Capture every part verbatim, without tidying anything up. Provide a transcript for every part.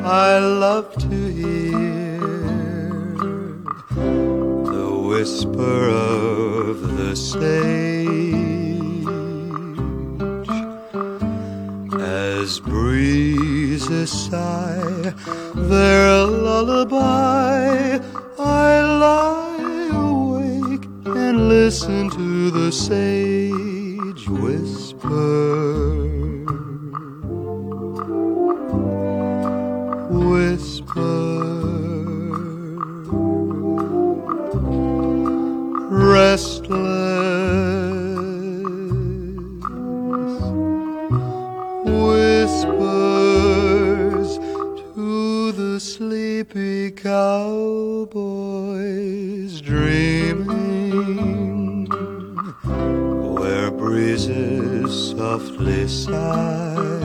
I love to hear the whisper of the sage as breezes sigh their lullaby. I lie awake and listen to the sage whisper, whisper. Restless whispers to the sleepy cowboys dreaming where breezes softly sigh.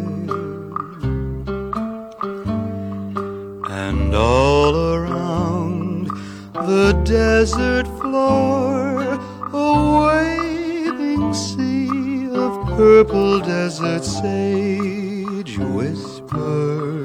And all around the desert floor, a waving sea of purple desert sage whispers,